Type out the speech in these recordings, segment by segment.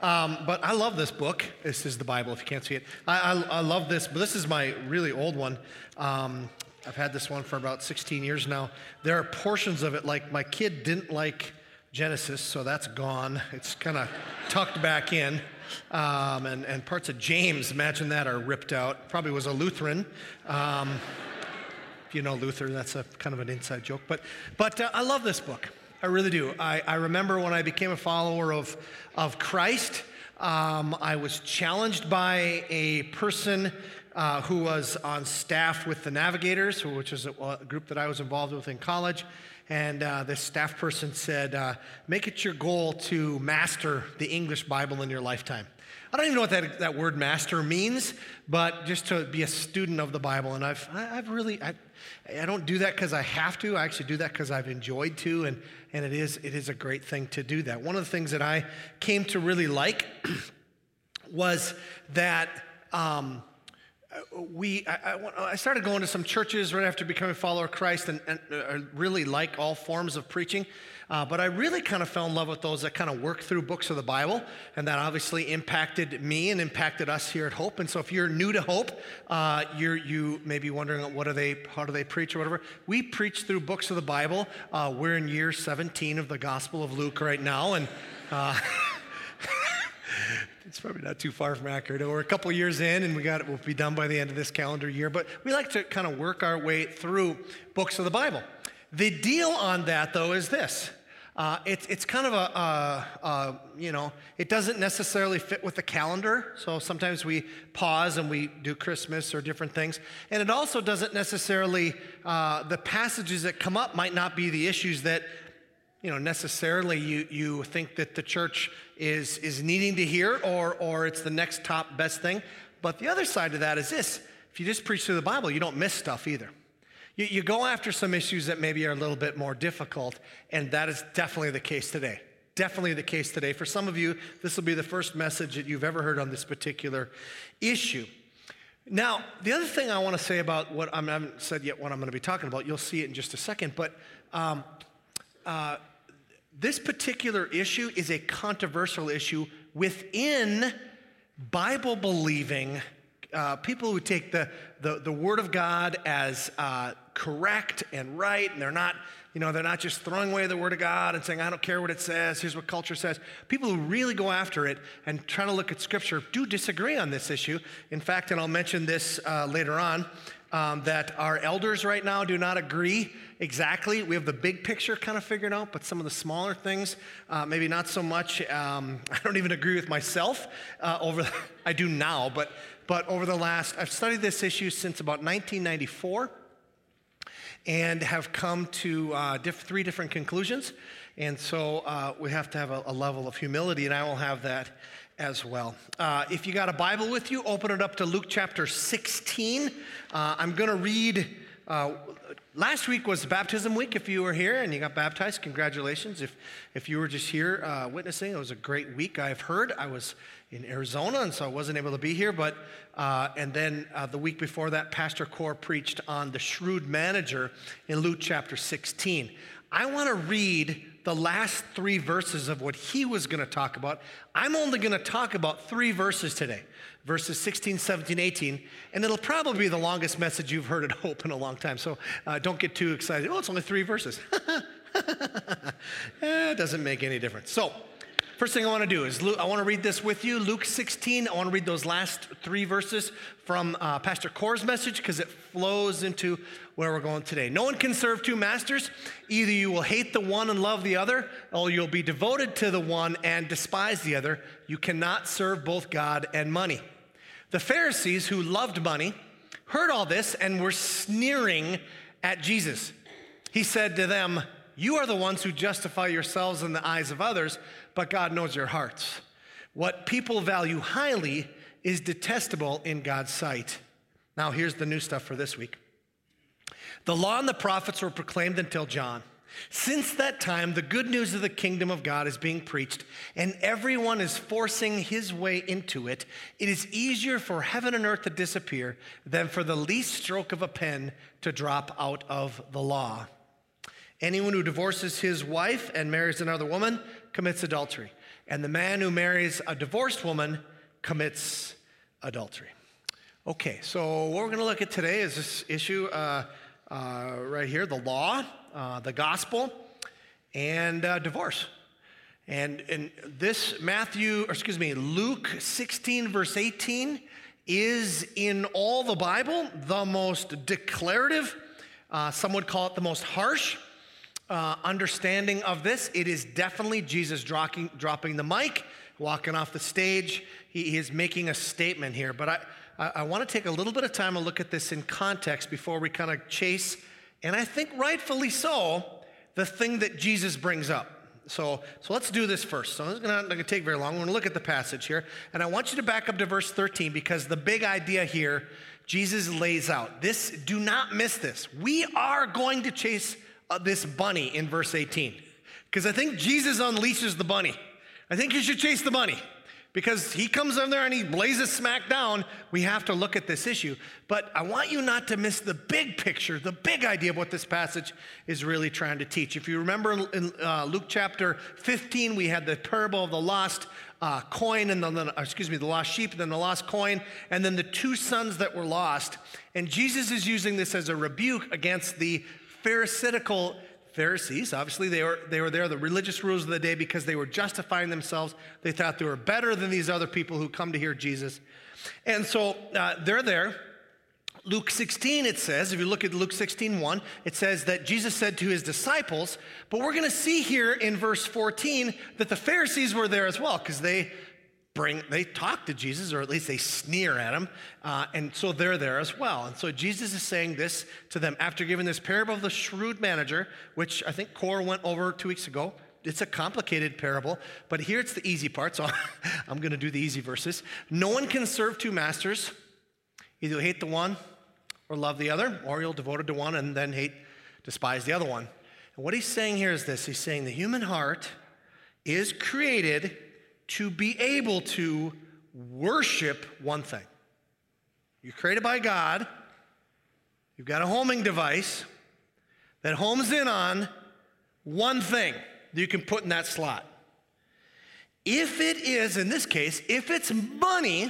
But I love this book. This is the Bible, if you can't see it. I love this, but this is my really old one. I've had this one for about 16 years now. There are portions of it, like my kid didn't like Genesis, so that's gone. It's kind of tucked back in. And parts of James, imagine that, are ripped out. Probably was a Lutheran. If you know Luther, that's a kind of an inside joke. But I love this book. I really do. I remember when I became a follower of Christ, I was challenged by a person who was on staff with the Navigators, which is a group that I was involved with in college. And this staff person said, make it your goal to master the English Bible in your lifetime. I don't even know what that word master means, but just to be a student of the Bible. And I don't do that because I have to. I actually do that because I've enjoyed to, and it is a great thing to do that. One of the things that I came to really like was that I started going to some churches right after becoming a follower of Christ, and I really like all forms of preaching. But I really kind of fell in love with those that kind of work through books of the Bible, and that obviously impacted me and impacted us here at Hope. And so if you're new to Hope, you may be wondering how do they preach or whatever. We preach through books of the Bible. We're in year 17 of the Gospel of Luke right now, and it's probably not too far from accurate. We're a couple years in, and we'll be done by the end of this calendar year. But we like to kind of work our way through books of the Bible. The deal on that, though, is this. It's kind of it doesn't necessarily fit with the calendar. So sometimes we pause and we do Christmas or different things. And it also doesn't necessarily, the passages that come up might not be the issues that, necessarily you think that the church is needing to hear, or it's the next top best thing. But the other side of that is this. If you just preach through the Bible, you don't miss stuff either. You go after some issues that maybe are a little bit more difficult, and that is definitely the case today. Definitely the case today. For some of you, this will be the first message that you've ever heard on this particular issue. Now, the other thing I want to say about what I haven't said yet what I'm going to be talking about, you'll see it in just a second, but this particular issue is a controversial issue within Bible-believing people who take the Word of God as correct and right, and they're not just throwing away the Word of God and saying, I don't care what it says, here's what culture says. People who really go after it and try to look at Scripture do disagree on this issue. In fact, and I'll mention this later on, that our elders right now do not agree exactly. We have the big picture kind of figured out, but some of the smaller things, maybe not so much. I don't even agree with myself I do now, but over the I've studied this issue since about 1994 and have come to three different conclusions. And so we have to have a level of humility, and I will have that as well. If you got a Bible with you, open it up to Luke chapter 16. I'm going to read, last week was baptism week. If you were here and you got baptized, congratulations. If you were just here witnessing, it was a great week, I've heard. I was in Arizona, and so I wasn't able to be here. But and then the week before that, Pastor Core preached on the shrewd manager in Luke chapter 16. I want to read the last three verses of what he was going to talk about. I'm only going to talk about three verses today, verses 16, 17, 18, and it'll probably be the longest message you've heard at Hope in a long time, so don't get too excited. Oh, it's only three verses. It doesn't make any difference. So, first thing I want to do is I want to read this with you. Luke 16, I want to read those last three verses from Pastor Core's message because it flows into where we're going today. No one can serve two masters. Either you will hate the one and love the other, or you'll be devoted to the one and despise the other. You cannot serve both God and money. The Pharisees, who loved money, heard all this and were sneering at Jesus. He said to them, you are the ones who justify yourselves in the eyes of others, but God knows your hearts. What people value highly is detestable in God's sight. Now, here's the new stuff for this week. The law and the prophets were proclaimed until John. Since that time, the good news of the kingdom of God is being preached, and everyone is forcing his way into it. It is easier for heaven and earth to disappear than for the least stroke of a pen to drop out of the law. Anyone who divorces his wife and marries another woman commits adultery. and the man who marries a divorced woman commits adultery. Okay, so what we're going to look at today is this issue right here, the law, the gospel, and divorce. And this Luke 16, verse 18 is in all the Bible the most declarative, some would call it the most harsh understanding of this. It is definitely Jesus dropping the mic, walking off the stage. He is making a statement here. But I want to take a little bit of time and look at this in context before we kind of chase, and I think rightfully so, the thing that Jesus brings up. So let's do this first. So it's not going to take very long. We're going to look at the passage here. And I want you to back up to verse 13 because the big idea here, Jesus lays out. Do not miss this. We are going to chase this bunny in verse 18, because I think Jesus unleashes the bunny. I think you should chase the bunny because he comes in there and he lays us smack down. We have to look at this issue. But I want you not to miss the big picture, the big idea of what this passage is really trying to teach. If you remember in Luke chapter 15, we had the parable of the lost coin and the lost sheep and then the lost coin and then the two sons that were lost. And Jesus is using this as a rebuke against the Pharisaical Pharisees. Obviously, they were there, the religious rulers of the day, because they were justifying themselves. They thought they were better than these other people who come to hear Jesus. And so they're there. Luke 16, it says, if you look at Luke 16:1, it says that Jesus said to his disciples, but we're going to see here in verse 14 that the Pharisees were there as well, because they talk to Jesus, or at least they sneer at him, and so they're there as well. And so Jesus is saying this to them after giving this parable of the shrewd manager, which I think Cor went over 2 weeks ago. It's a complicated parable, but here it's the easy part, so I'm going to do the easy verses. No one can serve two masters. Either you'll hate the one or love the other, or you'll devote it to one and then despise the other one. And what he's saying here is this. He's saying the human heart is created to be able to worship one thing. You're created by God. You've got a homing device that homes in on one thing that you can put in that slot. If it is, in this case, if it's money,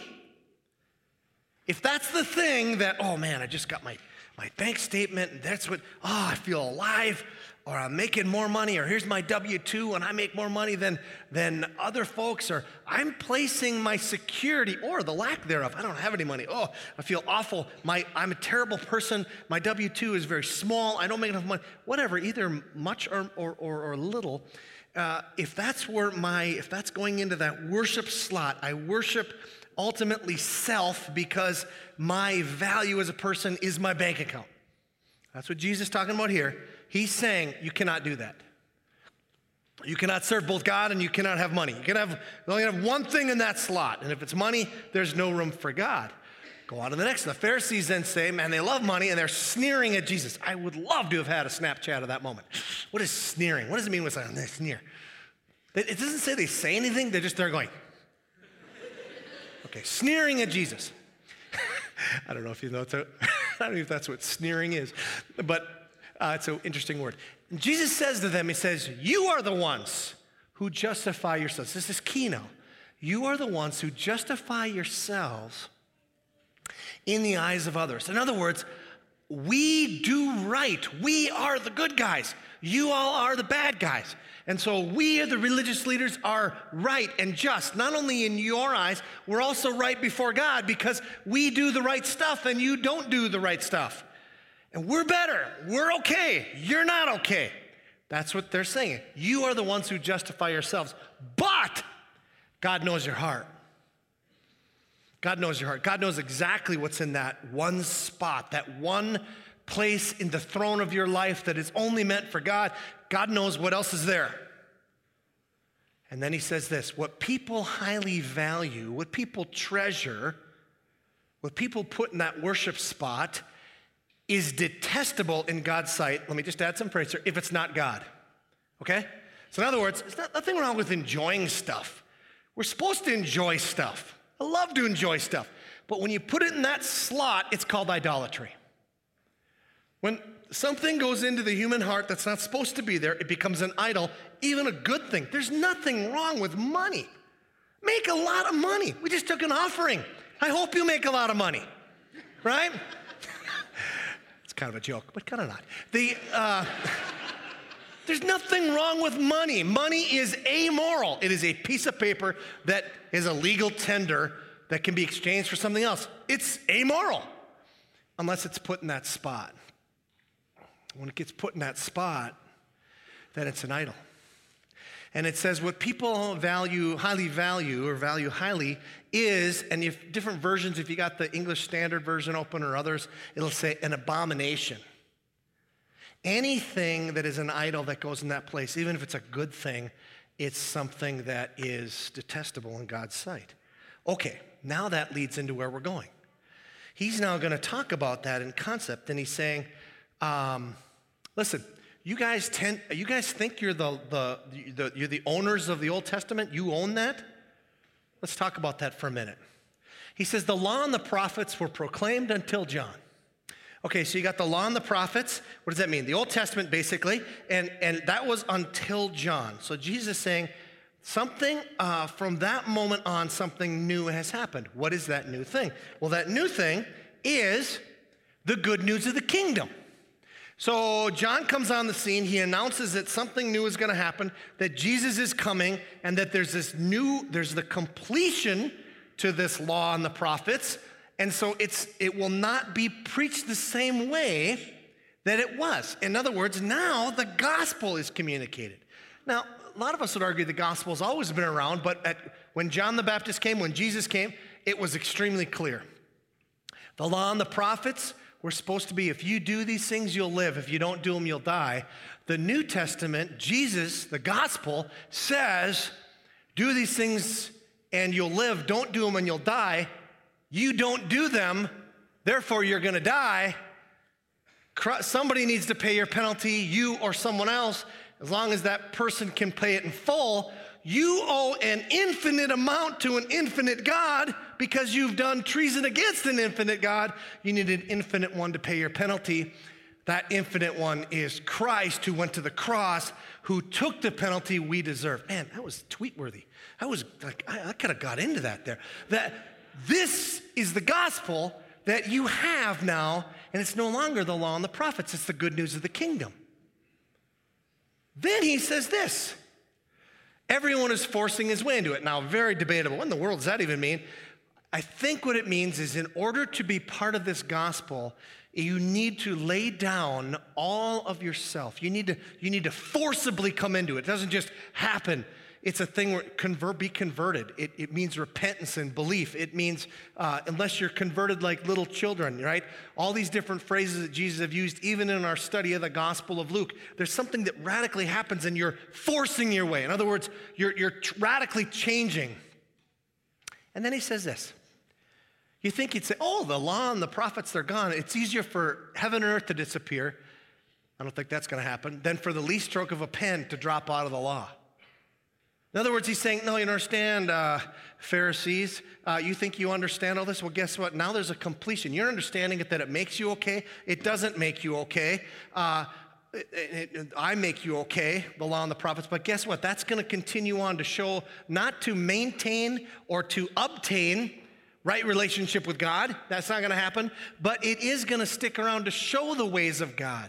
if that's the thing that, oh man, I just got my bank statement and that's what, I feel alive, or I'm making more money, or here's my W-2 and I make more money than other folks, or I'm placing my security, or the lack thereof, I don't have any money, I feel awful, I'm a terrible person, my W-2 is very small, I don't make enough money, whatever, either much or little. If that's going into that worship slot, I worship ultimately self because my value as a person is my bank account. That's what Jesus is talking about here. He's saying you cannot do that. You cannot serve both God and you cannot have money. You only have one thing in that slot, and if it's money, there's no room for God. Go on to the next. The Pharisees then say, man, they love money, and they're sneering at Jesus. I would love to have had a Snapchat of that moment. What is sneering? What does it mean when they sneer? It doesn't say they say anything. They're just there going. Okay, sneering at Jesus. I don't know if you know. I don't know if that's what sneering is, but it's an interesting word. And Jesus says to them, he says, you are the ones who justify yourselves. This is key now. You are the ones who justify yourselves in the eyes of others. In other words, we do right. We are the good guys. You all are the bad guys. And so we, the religious leaders, are right and just. Not only in your eyes, we're also right before God because we do the right stuff and you don't do the right stuff. And we're better. We're okay. You're not okay. That's what they're saying. You are the ones who justify yourselves. But God knows your heart. God knows your heart. God knows exactly what's in that one spot, that one place in the throne of your life that is only meant for God. God knows what else is there. And then he says this, what people highly value, what people treasure, what people put in that worship spot is detestable in God's sight. Let me just add some praise here, if it's not God. Okay? So in other words, there's nothing wrong with enjoying stuff. We're supposed to enjoy stuff. I love to enjoy stuff. But when you put it in that slot, it's called idolatry. When something goes into the human heart that's not supposed to be there, it becomes an idol, even a good thing. There's nothing wrong with money. Make a lot of money. We just took an offering. I hope you make a lot of money, right? It's kind of a joke, but kind of not. There's nothing wrong with money. Money is amoral. It is a piece of paper that is a legal tender that can be exchanged for something else. It's amoral unless it's put in that spot. When it gets put in that spot, then it's an idol. And it says what people value highly is, and if different versions, if you got the English Standard Version open or others, it'll say an abomination. Anything that is an idol that goes in that place, even if it's a good thing, it's something that is detestable in God's sight. Okay, now that leads into where we're going. He's now going to talk about that in concept, and he's saying, listen, you guys think you're the owners of the Old Testament? You own that? Let's talk about that for a minute. He says the law and the prophets were proclaimed until John. Okay, so you got the law and the prophets. What does that mean? The Old Testament, basically, and that was until John. So Jesus is saying something from that moment on, something new has happened. What is that new thing? Well, that new thing is the good news of the kingdom. So John comes on the scene. He announces that something new is going to happen, that Jesus is coming, and that there's the completion to this law and the prophets. And so it will not be preached the same way that it was. In other words, now the gospel is communicated. Now, a lot of us would argue the gospel has always been around, but when John the Baptist came, when Jesus came, it was extremely clear. The law and the prophets were supposed to be, if you do these things, you'll live. If you don't do them, you'll die. The New Testament, Jesus, the gospel, says, do these things and you'll live. Don't do them and you'll die. You don't do them, therefore you're going to die. Somebody needs to pay your penalty, you or someone else. As long as that person can pay it in full, you owe an infinite amount to an infinite God because you've done treason against an infinite God. You need an infinite one to pay your penalty. That infinite one is Christ, who went to the cross, who took the penalty we deserve. Man, that was tweet-worthy. I could have got into that there. This is the gospel that you have now, and it's no longer the law and the prophets. It's the good news of the kingdom. Then he says this, everyone is forcing his way into it. Now, very debatable. What in the world does that even mean? I think what it means is in order to be part of this gospel, you need to lay down all of yourself. You need to forcibly come into it. It doesn't just happen. It's a thing where be converted. It means repentance and belief. It means unless you're converted like little children, right? All these different phrases that Jesus have used, even in our study of the Gospel of Luke, there's something that radically happens and you're forcing your way. In other words, you're radically changing. And then he says this. You think he'd say, oh, the law and the prophets, they're gone. It's easier for heaven and earth to disappear. I don't think that's going to happen. Than for the least stroke of a pen to drop out of the law. In other words, he's saying, no, you understand, Pharisees, you think you understand all this? Well, guess what? Now there's a completion. You're understanding it that it makes you okay. It doesn't make you okay. I make you okay, the law and the prophets. But guess what? That's going to continue on to show, not to maintain or to obtain right relationship with God. That's not going to happen. But it is going to stick around to show the ways of God.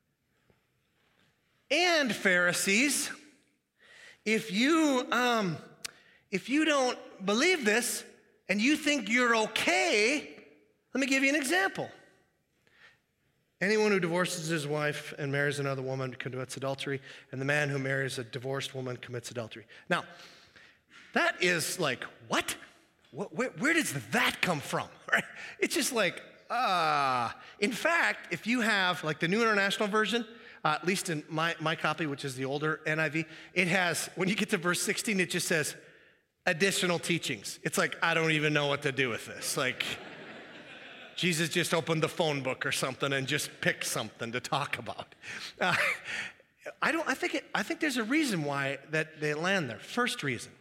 And Pharisees, if you don't believe this and you think you're okay, let me give you an example. Anyone who divorces his wife and marries another woman commits adultery, and the man who marries a divorced woman commits adultery. Now, that is like, what? Where does that come from? Right? It's just like, In fact, if you have like the New International Version, at least in my copy, which is the older NIV, it has, when you get to verse 16, it just says, additional teachings. It's like, I don't even know what to do with this. Like, Jesus just opened the phone book or something and just picked something to talk about. I think there's a reason why that they land there. First reason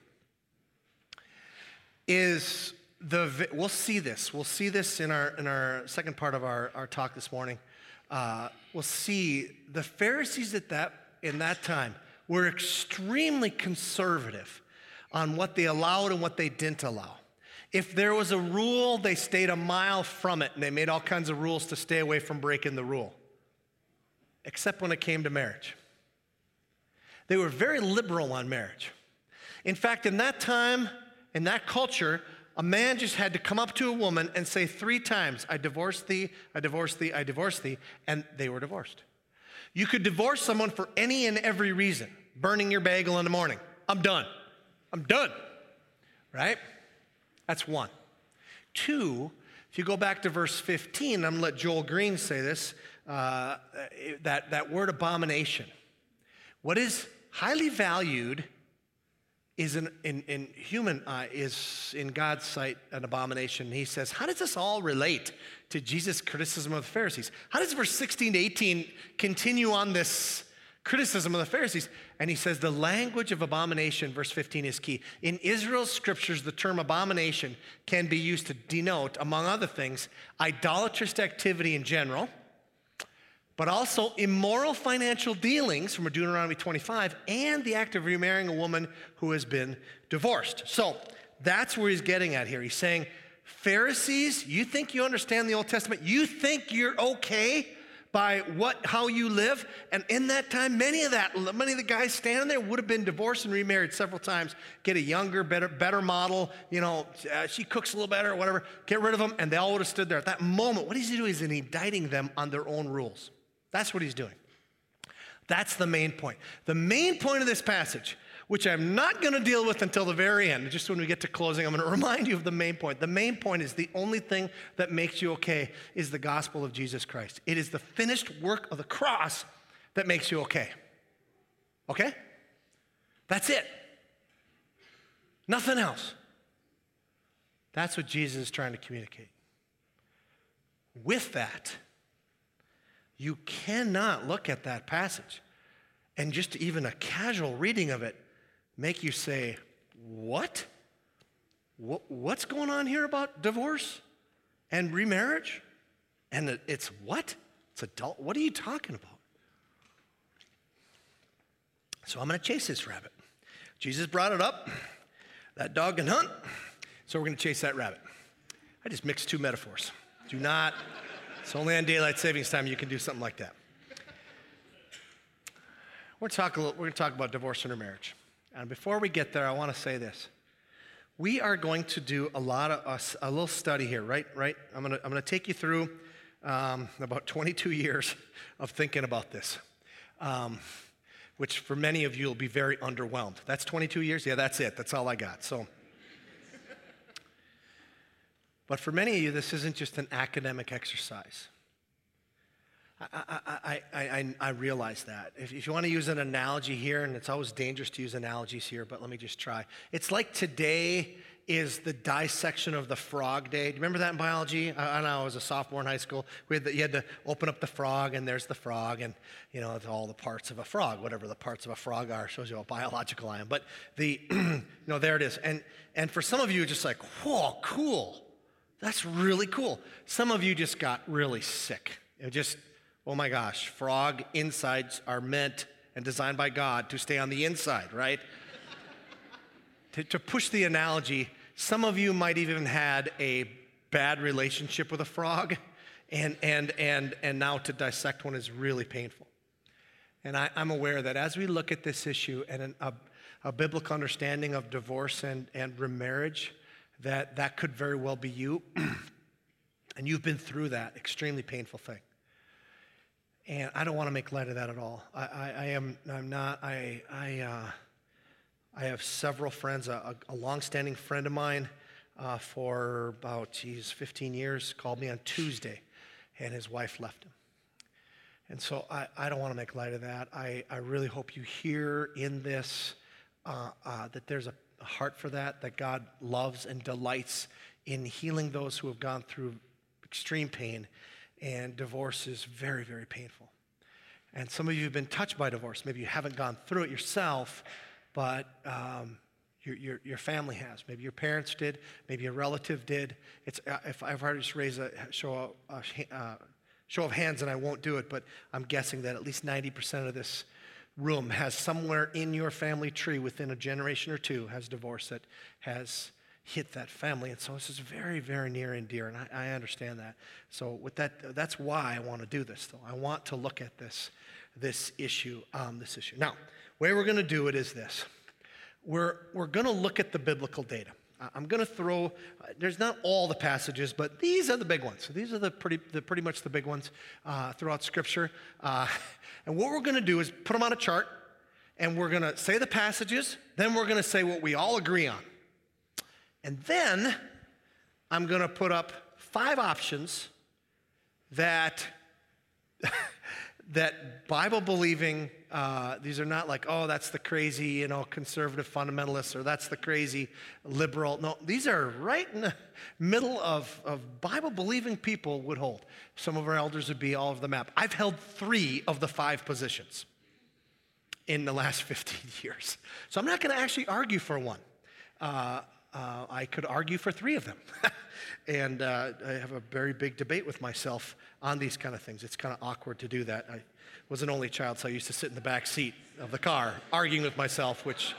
is we'll see this in our second part of our talk this morning. will see the Pharisees in that time were extremely conservative on what they allowed and what they didn't allow. If there was a rule, they stayed a mile from it, and they made all kinds of rules to stay away from breaking the rule, except when it came to marriage. They were very liberal on marriage. In fact, in that time, in that culture, a man just had to come up to a woman and say 3 times, I divorce thee, I divorce thee, I divorce thee, and they were divorced. You could divorce someone for any and every reason. Burning your bagel in the morning. I'm done. I'm done. Right? That's 1. 2, if you go back to verse 15, I'm going to let Joel Green say this, that word abomination. What is highly valued is in human is in God's sight an abomination. He says, how does this all relate to Jesus' criticism of the Pharisees? How does verse 16 to 18 continue on this criticism of the Pharisees? And he says the language of abomination, verse 15, is key. In Israel's scriptures, the term abomination can be used to denote, among other things, idolatrous activity in general, but also immoral financial dealings from Deuteronomy 25, and the act of remarrying a woman who has been divorced. So that's where he's getting at here. He's saying, Pharisees, you think you understand the Old Testament? You think you're okay by how you live? And in that time, many of the guys standing there would have been divorced and remarried several times. Get a younger, better model, she cooks a little better or whatever. Get rid of them, and they all would have stood there. At that moment, what he's doing is indicting them on their own rules. That's what he's doing. That's the main point. The main point of this passage, which I'm not going to deal with until the very end, just when we get to closing, I'm going to remind you of the main point. The main point is the only thing that makes you okay is the gospel of Jesus Christ. It is the finished work of the cross that makes you okay. Okay? That's it. Nothing else. That's what Jesus is trying to communicate. With that, you cannot look at that passage and just even a casual reading of it make you say, what? What's going on here about divorce and remarriage? And it's what? It's adult. What are you talking about? So I'm going to chase this rabbit. Jesus brought it up. That dog can hunt. So we're going to chase that rabbit. I just mixed 2 metaphors. Do not. It's only on daylight savings time you can do something like that. We're going to talk about divorce and remarriage. And before we get there, I want to say this. We are going to do a little study here, right? I'm going to take you through about 22 years of thinking about this, which for many of you will be very underwhelmed. That's 22 years? Yeah, that's it. That's all I got. But for many of you, this isn't just an academic exercise. I realize that. If you want to use an analogy here, and it's always dangerous to use analogies here, but let me just try. It's like today is the dissection of the frog day. Do you remember that in biology? I know, I was a sophomore in high school. You had to open up the frog, and there's the frog, and it's all the parts of a frog, whatever the parts of a frog are, shows you how biological I am. But there it is. And for some of you, just like, whoa, cool. That's really cool. Some of you just got really sick. Oh my gosh, frog insides are meant and designed by God to stay on the inside, right? to push the analogy, some of you might even had a bad relationship with a frog, and now to dissect one is really painful. And I'm aware that as we look at this issue and a biblical understanding of divorce and remarriage, that could very well be you, and you've been through that extremely painful thing. And I don't want to make light of that at all. I have several friends. A longstanding friend of mine for about 15 years called me on Tuesday, and his wife left him. And so I don't want to make light of that. I really hope you hear in this that there's a heart for that God loves and delights in healing those who have gone through extreme pain, and divorce is very, very painful. And some of you have been touched by divorce. Maybe you haven't gone through it yourself, but your family has. Maybe your parents did. Maybe a relative did. If I were to just show Show of hands, and I won't do it, but I'm guessing that at least 90% of this room has somewhere in your family tree within a generation or two has divorce that has hit that family. And so this is very, very near and dear, and I understand that. So with that, that's why I want to do this, though. I want to look at this issue. Now, the way we're going to do it is this. We're going to look at the biblical data. I'm going to throw, there's not all the passages, but these are the big ones. So these are pretty much the big ones throughout Scripture. And what we're going to do is put them on a chart, and we're going to say the passages, then we're going to say what we all agree on. And then I'm going to put up 5 options that that Bible-believing, these are not like, oh, that's the crazy, conservative fundamentalists, or that's the crazy liberal. No, these are right in the middle of Bible-believing people would hold. Some of our elders would be all over the map. I've held 3 of the 5 positions in the last 15 years. So I'm not going to actually argue for one. I could argue for 3 of them. And I have a very big debate with myself on these kind of things. It's kind of awkward to do that. I was an only child, so I used to sit in the back seat of the car arguing with myself, which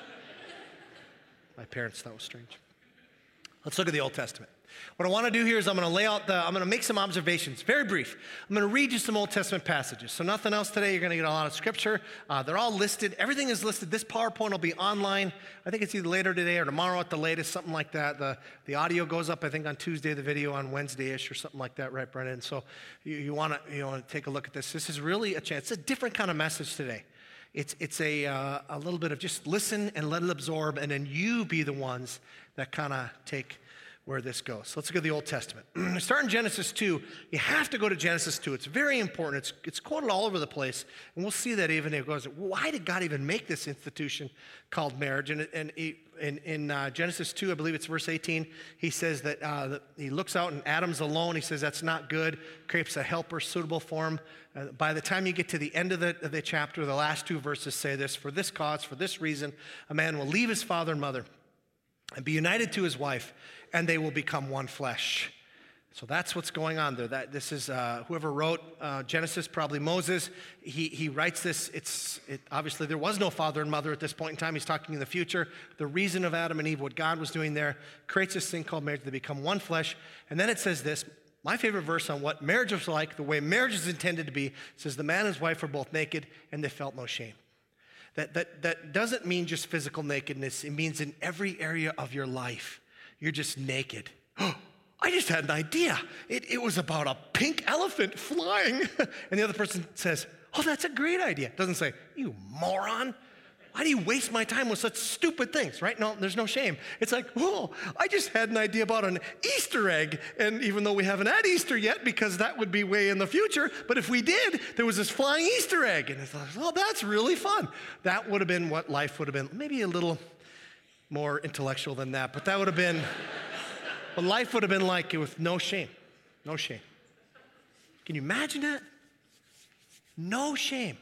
my parents thought was strange. Let's look at the Old Testament. What I want to do here is I'm going to make some observations, very brief. I'm going to read you some Old Testament passages. So nothing else today. You're going to get a lot of Scripture. They're all listed. Everything is listed. This PowerPoint will be online. I think it's either later today or tomorrow at the latest, something like that. The audio goes up, I think, on Tuesday, the video on Wednesday-ish or something like that, right, Brennan? So you want to take a look at this. This is really a chance. It's a different kind of message today. It's a little bit of just listen and let it absorb, and then you be the ones that kind of take where this goes. So let's look at the Old Testament. Start in Genesis 2. You have to go to Genesis 2. It's very important. It's quoted all over the place, and we'll see that even it goes, why did God even make this institution called marriage? And in Genesis 2, I believe it's verse 18, he says that he looks out and Adam's alone. He says that's not good. Creates a helper suitable for him. By the time you get to the end of the chapter, the last 2 verses say this: for this cause, for this reason, a man will leave his father and mother and be united to his wife, and they will become one flesh. So that's what's going on there. This is whoever wrote Genesis, probably Moses. He writes this. Obviously there was no father and mother at this point in time. He's talking in the future. The reason of Adam and Eve, what God was doing there, creates this thing called marriage. They become one flesh. And then it says this, my favorite verse on what marriage was like, the way marriage is intended to be. It says the man and his wife were both naked, and they felt no shame. That doesn't mean just physical nakedness. It means in every area of your life, you're just naked. Oh, I just had an idea. It was about a pink elephant flying. And the other person says, oh, that's a great idea. It doesn't say, you moron. Why do you waste my time with such stupid things, right? No, there's no shame. It's like, oh, I just had an idea about an Easter egg. And even though we haven't had Easter yet, because that would be way in the future, but if we did, there was this flying Easter egg. And it's like, oh, that's really fun. That would have been what life would have been. Maybe a little more intellectual than that, but that would have been what life would have been like with no shame. No shame. Can you imagine that? No shame.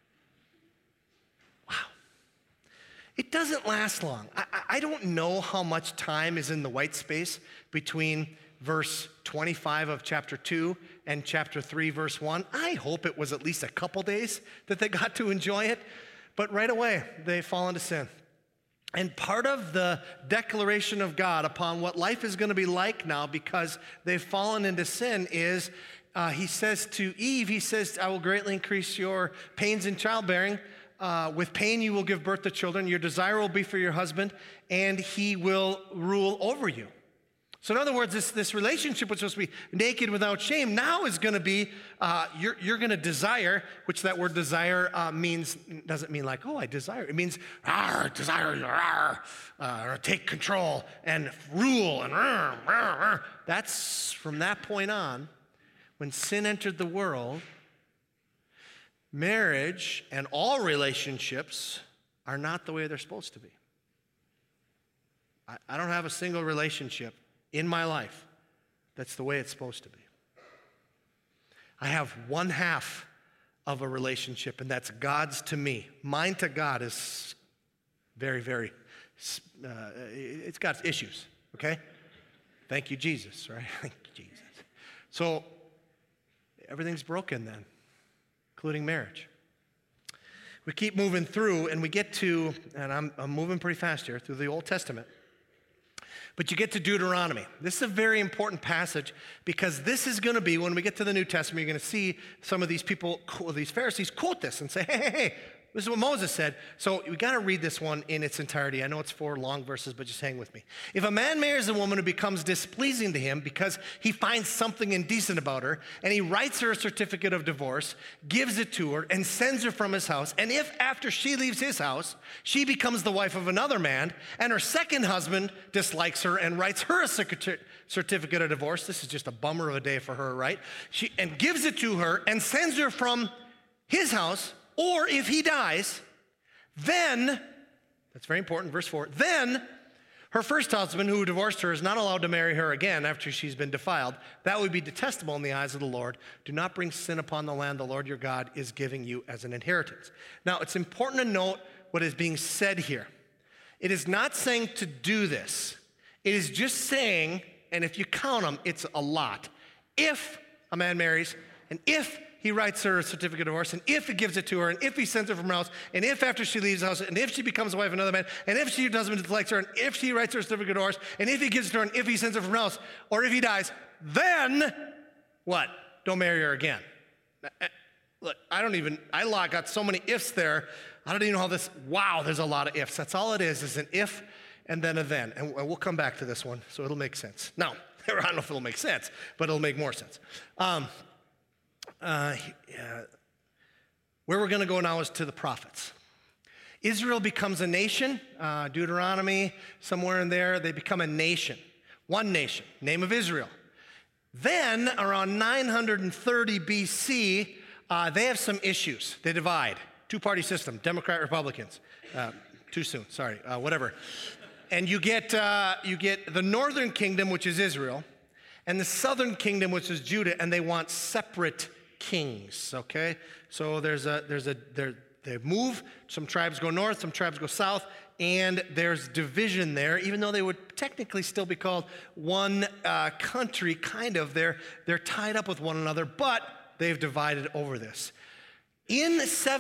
Wow. It doesn't last long. I don't know how much time is in the white space between verse 25 of chapter 2 and chapter 3, verse 1. I hope it was at least a couple days that they got to enjoy it. But right away, they fall into sin. And part of the declaration of God upon what life is going to be like now because they've fallen into sin is he says to Eve, he says, I will greatly increase your pains in childbearing. With pain you will give birth to children. Your desire will be for your husband, and he will rule over you. So in other words, this relationship was supposed to be naked without shame. Now is going to be, you're going to desire, which that word desire doesn't mean like, oh, I desire. It means, desire, take control and rule. And that's from that point on, when sin entered the world, marriage and all relationships are not the way they're supposed to be. I don't have a single relationship in my life that's the way it's supposed to be. I have one half of a relationship, and that's God's to me. Mine to God is very, very, it's got issues, okay? Thank you, Jesus, right? Thank you, Jesus. So everything's broken then, including marriage. We keep moving through, and we get to, and I'm moving pretty fast here, through the Old Testament. But you get to Deuteronomy. This is a very important passage because this is going to be, when we get to the New Testament, you're going to see some of these people, these Pharisees, quote this and say, hey, this is what Moses said. So we got to read this one in its entirety. I know it's 4 long verses, but just hang with me. If a man marries a woman who becomes displeasing to him because he finds something indecent about her, and he writes her a certificate of divorce, gives it to her, and sends her from his house, and if after she leaves his house, she becomes the wife of another man, and her second husband dislikes her and writes her a certificate of divorce, this is just a bummer of a day for her, right? And gives it to her and sends her from his house, or if he dies, then, that's very important, verse 4, then her first husband who divorced her is not allowed to marry her again after she's been defiled. That would be detestable in the eyes of the Lord. Do not bring sin upon the land the Lord your God is giving you as an inheritance. Now, it's important to note what is being said here. It is not saying to do this. It is just saying, and if you count them, it's a lot. If a man marries, and if he writes her a certificate of divorce, and if he gives it to her, and if he sends her from her house, and if after she leaves the house, and if she becomes the wife of another man, and if she doesn't dislikes her, and if she writes her a certificate of divorce, and if he gives it to her, and if he sends her from her house, or if he dies, then what? Don't marry her again. Look, I got so many ifs there. I don't even know how this, wow, there's a lot of ifs. That's all it is an if and then a then. And we'll come back to this one, so it'll make sense. Now, I don't know if it'll make sense, but it'll make more sense. Where we're going to go now is to the prophets. Israel becomes a nation. Deuteronomy, somewhere in there, they become a nation. One nation, name of Israel. Then, around 930 BC, they have some issues. They divide. Two-party system, Democrat, Republicans. Too soon, sorry, whatever. And you get the northern kingdom, which is Israel, and the southern kingdom, which is Judah, and they want separate kings, okay? So they move, some tribes go north, some tribes go south, and there's division there, even though they would technically still be called one country, kind of. They're tied up with one another, but they've divided over this. In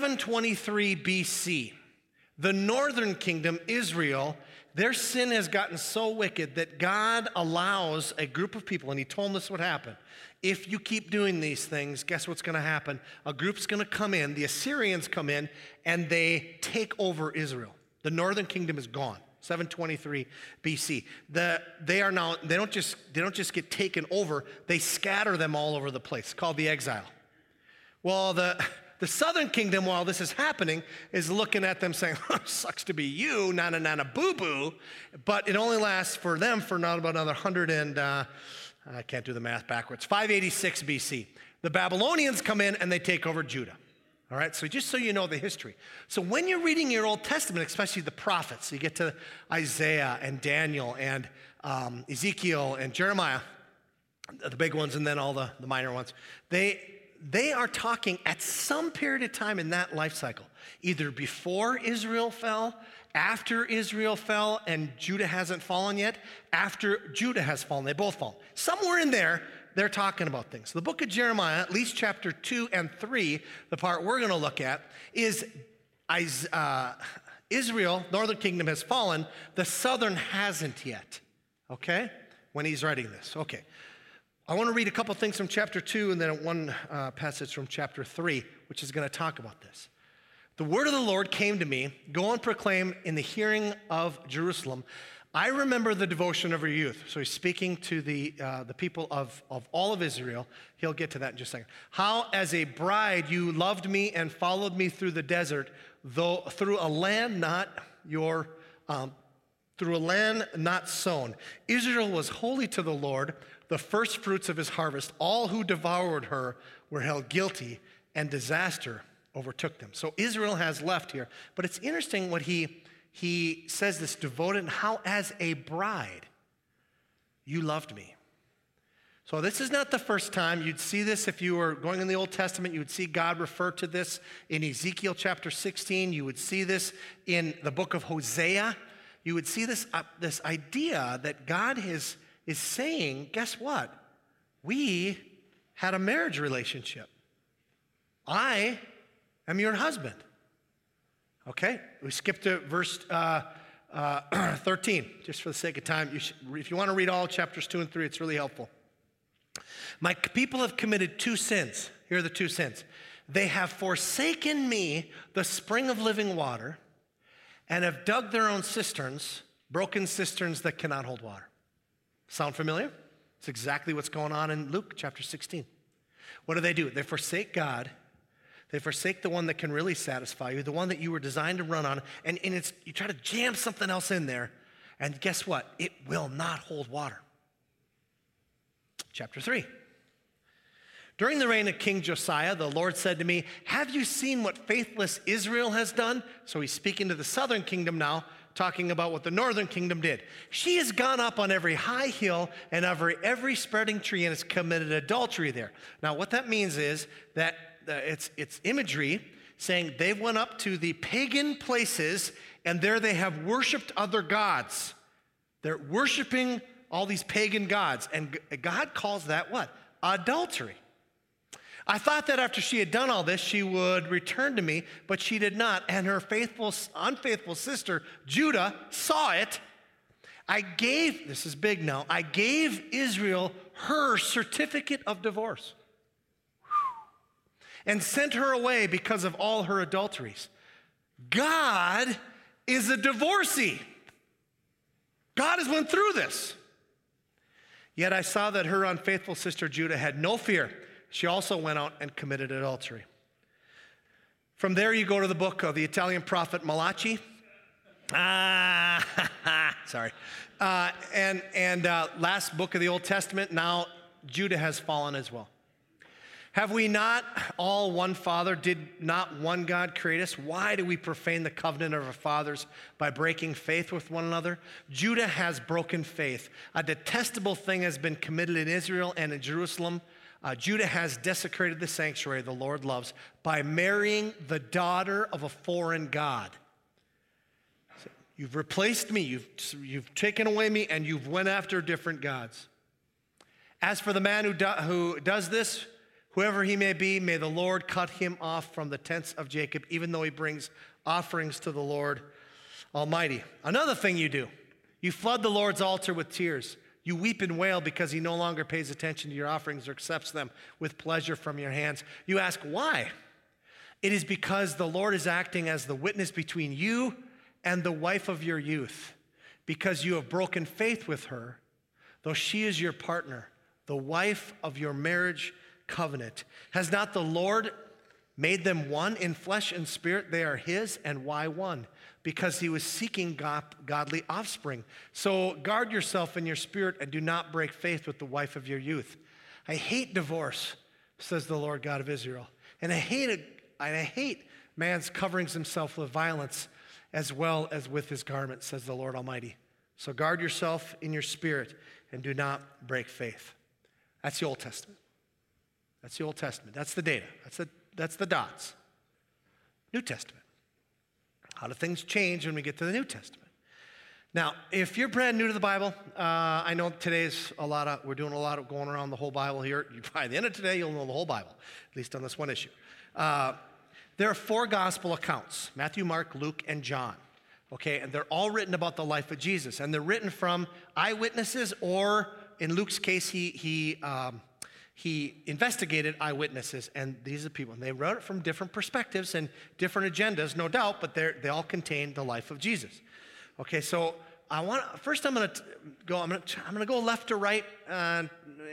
723 BC, the northern kingdom, Israel, their sin has gotten so wicked that God allows a group of people, and he told them this would happen. If you keep doing these things, guess what's going to happen? A group's going to come in, the Assyrians come in, and they take over Israel. The northern kingdom is gone, 723 BC. They don't just get taken over, they scatter them all over the place, called the exile. Well, the southern kingdom, while this is happening, is looking at them saying, sucks to be you, nana boo-boo. But it only lasts for them for not about another 100 and, I can't do the math backwards, 586 BC. The Babylonians come in and they take over Judah. All right, so just so you know the history. So when you're reading your Old Testament, especially the prophets, you get to Isaiah and Daniel and Ezekiel and Jeremiah, the big ones, and then all the minor ones, they are talking at some period of time in that life cycle, either before Israel fell, after Israel fell and Judah hasn't fallen yet, after Judah has fallen. They both fall. Somewhere in there, they're talking about things. The book of Jeremiah, at least chapter 2 and 3, the part we're going to look at, is Israel, northern kingdom, has fallen. The southern hasn't yet, okay, when he's writing this. Okay. I want to read a couple things from chapter 2 and then one passage from chapter 3, which is going to talk about this. The word of the Lord came to me, go and proclaim in the hearing of Jerusalem, I remember the devotion of your youth. So he's speaking to the people of all of Israel. He'll get to that in just a second. How as a bride you loved me and followed me through the desert, though through a land not sown. Israel was holy to the Lord, the first fruits of his harvest. All who devoured her were held guilty, and disaster overtook them. So Israel has left here. But it's interesting what he says, this devoted, and how as a bride you loved me. So this is not the first time. You'd see this if you were going in the Old Testament. You would see God refer to this in Ezekiel chapter 16. You would see this in the book of Hosea. You would see this idea that God is saying, guess what? We had a marriage relationship. I am your husband. Okay, we skip to verse 13, just for the sake of time. If you want to read all chapters 2 and 3, it's really helpful. My people have committed 2 sins. Here are the 2 sins. They have forsaken me, the spring of living water, and have dug their own cisterns, broken cisterns that cannot hold water. Sound familiar? It's exactly what's going on in Luke chapter 16. What do? They forsake God. They forsake the one that can really satisfy you, the one that you were designed to run on, and you try to jam something else in there, and guess what? It will not hold water. Chapter 3. During the reign of King Josiah, the Lord said to me, have you seen what faithless Israel has done? So he's speaking to the southern kingdom now, talking about what the northern kingdom did. She has gone up on every high hill and over every spreading tree and has committed adultery there. Now what that means is that it's imagery saying they went up to the pagan places and there they have worshiped other gods. They're worshiping all these pagan gods, and God calls that what? Adultery. I thought that after she had done all this, she would return to me, but she did not. And her unfaithful sister, Judah, saw it. This is big now, I gave Israel her certificate of divorce and sent her away because of all her adulteries. God is a divorcee. God has went through this. Yet I saw that her unfaithful sister Judah had no fear. She also went out and committed adultery. From there, you go to the book of the Italian prophet Malachi. Sorry. Last book of the Old Testament. Now, Judah has fallen as well. Have we not all one Father? Did not one God create us? Why do we profane the covenant of our fathers by breaking faith with one another? Judah has broken faith. A detestable thing has been committed in Israel and in Jerusalem. Judah has desecrated the sanctuary the Lord loves by marrying the daughter of a foreign god. So you've replaced me, you've taken away me, and you've went after different gods. As for the man who does this, whoever he may be, may the Lord cut him off from the tents of Jacob, even though he brings offerings to the Lord Almighty. Another thing you do, you flood the Lord's altar with tears. You weep and wail because he no longer pays attention to your offerings or accepts them with pleasure from your hands. You ask, why? It is because the Lord is acting as the witness between you and the wife of your youth, because you have broken faith with her, though she is your partner, the wife of your marriage covenant. Has not the Lord made them one in flesh and spirit? They are his. And why one? Because he was seeking godly offspring. So guard yourself in your spirit and do not break faith with the wife of your youth. I hate divorce, says the Lord God of Israel. And I hate man's coverings himself with violence as well as with his garment, says the Lord Almighty. So guard yourself in your spirit and do not break faith. That's the Old Testament. That's the Old Testament. That's the data. That's the dots. New Testament. How do things change when we get to the New Testament? Now, if you're brand new to the Bible, I know we're doing a lot of going around the whole Bible here. By the end of today, you'll know the whole Bible, at least on this one issue. There are 4 gospel accounts, Matthew, Mark, Luke, and John. Okay, and they're all written about the life of Jesus. And they're written from eyewitnesses, or in Luke's case, he investigated eyewitnesses, and these are people, and they wrote it from different perspectives and different agendas, no doubt, but they all contain the life of Jesus. Okay, so I'm going to go left to right at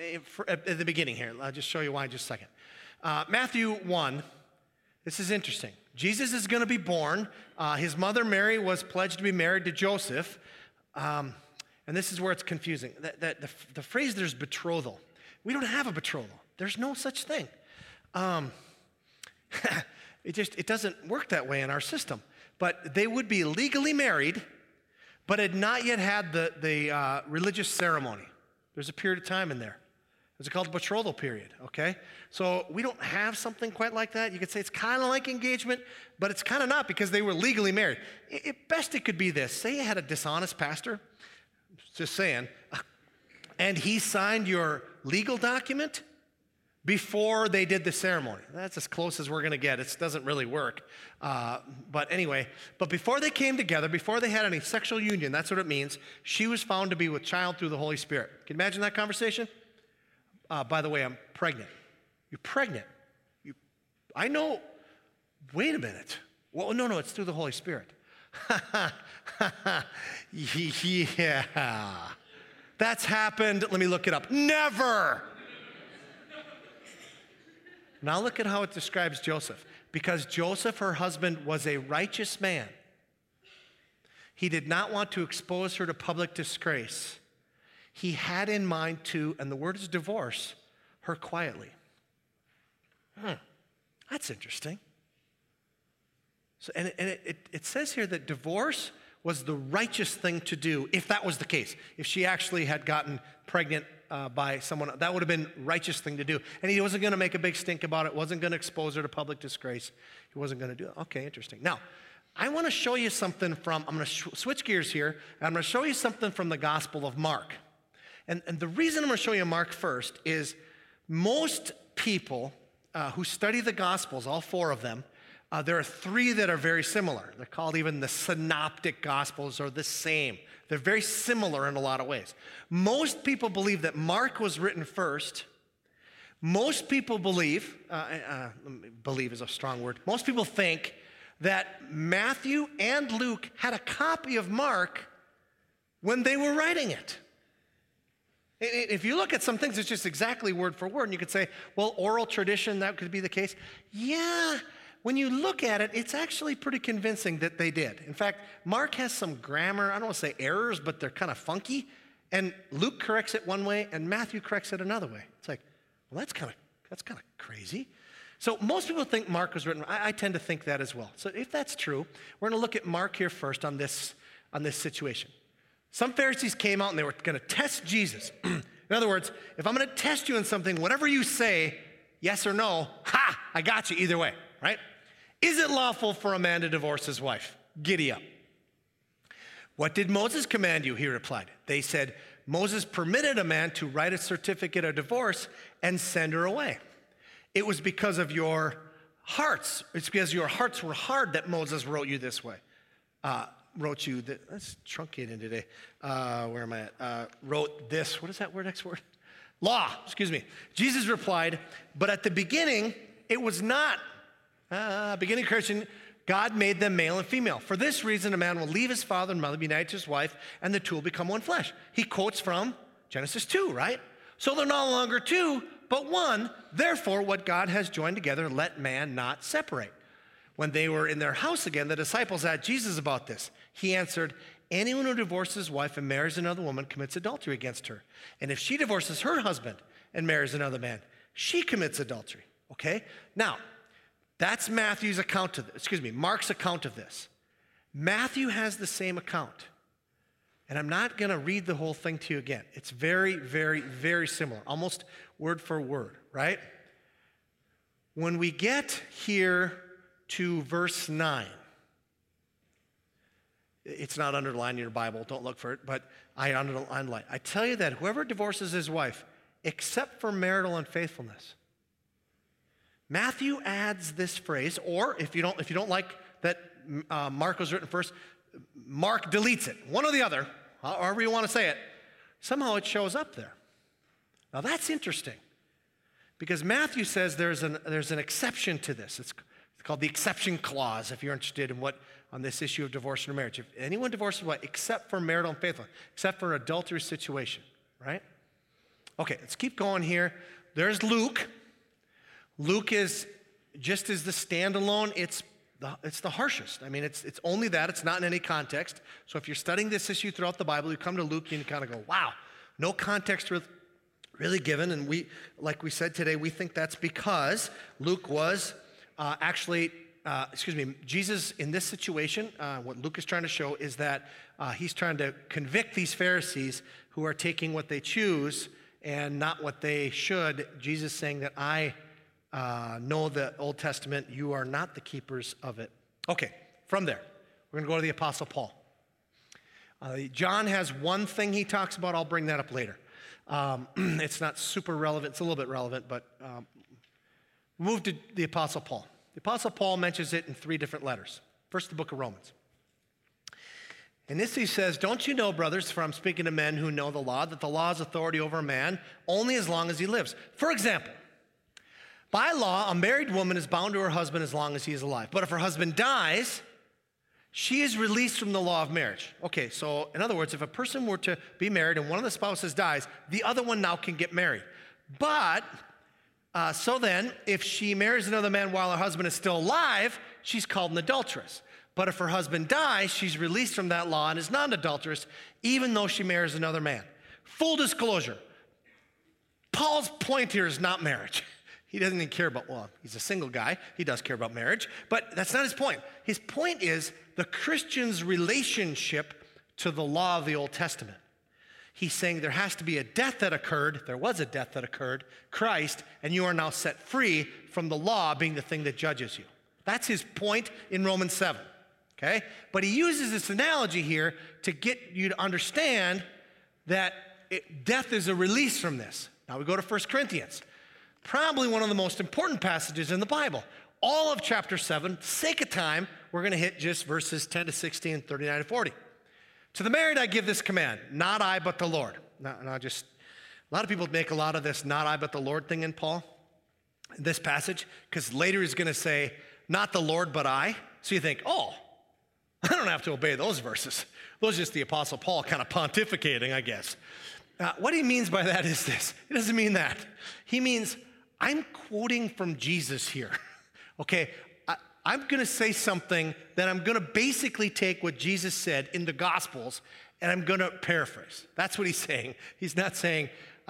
the beginning here. I'll just show you why in just a second. Matthew 1, this is interesting. Jesus is going to be born. His mother Mary was pledged to be married to Joseph, and this is where it's confusing. The phrase there's betrothal. We don't have a betrothal. There's no such thing. It doesn't work that way in our system. But they would be legally married, but had not yet had the religious ceremony. There's a period of time in there. It's called the betrothal period, okay? So we don't have something quite like that. You could say it's kind of like engagement, but it's kind of not because they were legally married. At best, it could be this. Say you had a dishonest pastor, just saying, and he signed your legal document, before they did the ceremony. That's as close as we're going to get. It doesn't really work. But anyway, but before they came together, before they had any sexual union, that's what it means, she was found to be with child through the Holy Spirit. Can you imagine that conversation? By the way, I'm pregnant. You're pregnant. I know. Wait a minute. Well, no, it's through the Holy Spirit. Yeah. That's happened. Let me look it up. Never. Now look at how it describes Joseph. Because Joseph, her husband, was a righteous man, he did not want to expose her to public disgrace. He had in mind to, and the word is divorce, her quietly. That's interesting. So, and it says here that divorce was the righteous thing to do if that was the case. If she actually had gotten pregnant by someone, that would have been righteous thing to do. And he wasn't going to make a big stink about it, wasn't going to expose her to public disgrace. He wasn't going to do it. Okay, interesting. Now, I want to show you something from, I'm going to switch gears here, and I'm going to show you something from the Gospel of Mark. And the reason I'm going to show you Mark first is most people who study the Gospels, all four of them, there are three that are very similar. They're called even the synoptic Gospels, or the same. They're very similar in a lot of ways. Most people believe that Mark was written first. Most people believe, believe is a strong word, most people think that Matthew and Luke had a copy of Mark when they were writing it. If you look at some things, it's just exactly word for word, and you could say, well, oral tradition, that could be the case. Yeah, when you look at it, it's actually pretty convincing that they did. In fact, Mark has some grammar, I don't want to say errors, but they're kind of funky, and Luke corrects it one way, and Matthew corrects it another way. It's like, well, that's kind of crazy. So most people think Mark was written. I tend to think that as well. So if that's true, we're going to look at Mark here first on this situation. Some Pharisees came out and they were going to test Jesus. In other words, if I'm going to test you on something, whatever you say, yes or no, ha, I got you either way, right? Is it lawful for a man to divorce his wife? Giddy up. What did Moses command you? He replied. They said, Moses permitted a man to write a certificate of divorce and send her away. It was because of your hearts. It's because your hearts were hard that Moses wrote you this way. Let's truncate in today. Where am I at? Wrote this. What is that word, next word? Law, excuse me. Jesus replied, but at the beginning, it was not. Beginning creation, God made them male and female. For this reason, a man will leave his father and mother, be united to his wife, and the two will become one flesh. He quotes from Genesis 2, right? So they're no longer two, but one. Therefore, what God has joined together, let man not separate. When they were in their house again, the disciples asked Jesus about this. He answered, anyone who divorces his wife and marries another woman commits adultery against her. And if she divorces her husband and marries another man, she commits adultery. Okay? Now, that's Matthew's account of this. Mark's account of this. Matthew has the same account. And I'm not going to read the whole thing to you again. It's very, very, very similar, almost word for word, right? When we get here to verse 9, it's not underlined in your Bible, don't look for it, but I underline. I tell you that whoever divorces his wife, except for marital unfaithfulness. Matthew adds this phrase, or if you don't like that Mark was written first, Mark deletes it. One or the other, however you want to say it, somehow it shows up there. Now that's interesting, because Matthew says there's an exception to this. It's called the exception clause, if you're interested in what on this issue of divorce or marriage. If anyone divorces what, except for marital unfaithfulness, except for an adulterous situation, right? Okay, let's keep going here. There's Luke. Luke is just as the standalone, it's the harshest. I mean, it's only that. It's not in any context. So if you're studying this issue throughout the Bible, you come to Luke and you kind of go, wow, no context really given. And we, like we said today, we think that's because Luke was Jesus in this situation, what Luke is trying to show is that he's trying to convict these Pharisees who are taking what they choose and not what they should. Jesus saying that I know the Old Testament, you are not the keepers of it. Okay, from there, we're going to go to the Apostle Paul. John has one thing he talks about. I'll bring that up later. It's not super relevant. It's a little bit relevant, but move to the Apostle Paul. The Apostle Paul mentions it in 3 different letters. First, the book of Romans. In this he says, don't you know, brothers, for I'm speaking to men who know the law, that the law has authority over a man only as long as he lives. For example, by law, a married woman is bound to her husband as long as he is alive. But if her husband dies, she is released from the law of marriage. Okay, so in other words, if a person were to be married and one of the spouses dies, the other one now can get married. But, so then, if she marries another man while her husband is still alive, she's called an adulteress. But if her husband dies, she's released from that law and is not an adulteress, even though she marries another man. Full disclosure, Paul's point here is not marriage. He doesn't even care about, well, he's a single guy. He does care about marriage, but that's not his point. His point is the Christian's relationship to the law of the Old Testament. He's saying there has to be a death that occurred. There was a death that occurred, Christ, and you are now set free from the law being the thing that judges you. That's his point in Romans 7, okay? But he uses this analogy here to get you to understand that death is a release from this. Now we go to 1 Corinthians. Probably one of the most important passages in the Bible. All of chapter 7, sake of time, we're going to hit just verses 10 to 16, 39 to 40. To the married I give this command, not I but the Lord. Now a lot of people make a lot of this not I but the Lord thing in Paul, in this passage, because later he's going to say, not the Lord but I. So you think, oh, I don't have to obey those verses. Those are just the Apostle Paul kind of pontificating, I guess. What he means by that is this. He doesn't mean that. He means, I'm quoting from Jesus here, okay? I'm going to say something that I'm going to basically take what Jesus said in the Gospels, and I'm going to paraphrase. That's what he's saying. He's not saying,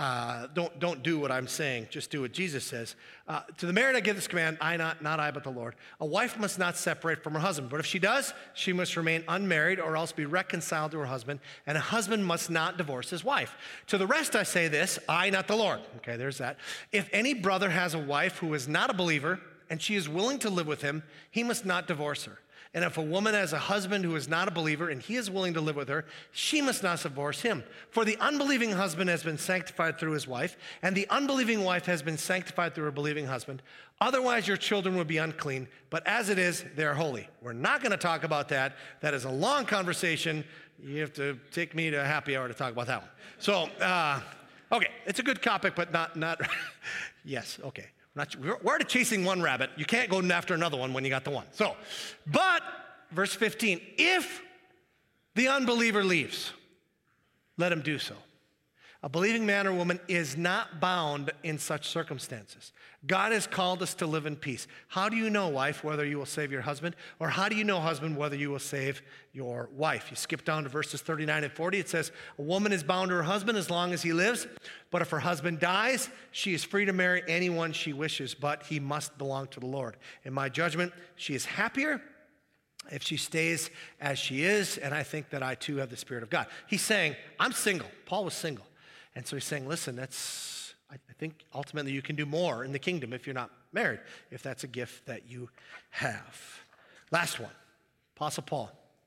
don't do what I'm saying, just do what Jesus says. To the married I give this command, not I, but the Lord. A wife must not separate from her husband, but if she does, she must remain unmarried or else be reconciled to her husband, and a husband must not divorce his wife. To the rest I say this, I, not the Lord. Okay, there's that. If any brother has a wife who is not a believer, and she is willing to live with him, he must not divorce her. And if a woman has a husband who is not a believer and he is willing to live with her, she must not divorce him. For the unbelieving husband has been sanctified through his wife, and the unbelieving wife has been sanctified through her believing husband. Otherwise, your children would be unclean, but as it is, they are holy. We're not going to talk about that. That is a long conversation. You have to take me to a happy hour to talk about that one. So, okay, it's a good topic, but not yes, okay. We're already chasing one rabbit. You can't go after another one when you got the one. So, but, verse 15, if the unbeliever leaves, let him do so. A believing man or woman is not bound in such circumstances. God has called us to live in peace. How do you know, wife, whether you will save your husband? Or how do you know, husband, whether you will save your wife? You skip down to verses 39 and 40. It says, a woman is bound to her husband as long as he lives. But if her husband dies, she is free to marry anyone she wishes, but he must belong to the Lord. In my judgment, she is happier if she stays as she is, and I think that I too have the Spirit of God. He's saying, I'm single. Paul was single. And so he's saying, listen, I think ultimately you can do more in the kingdom if you're not married, if that's a gift that you have. Last one, Apostle Paul.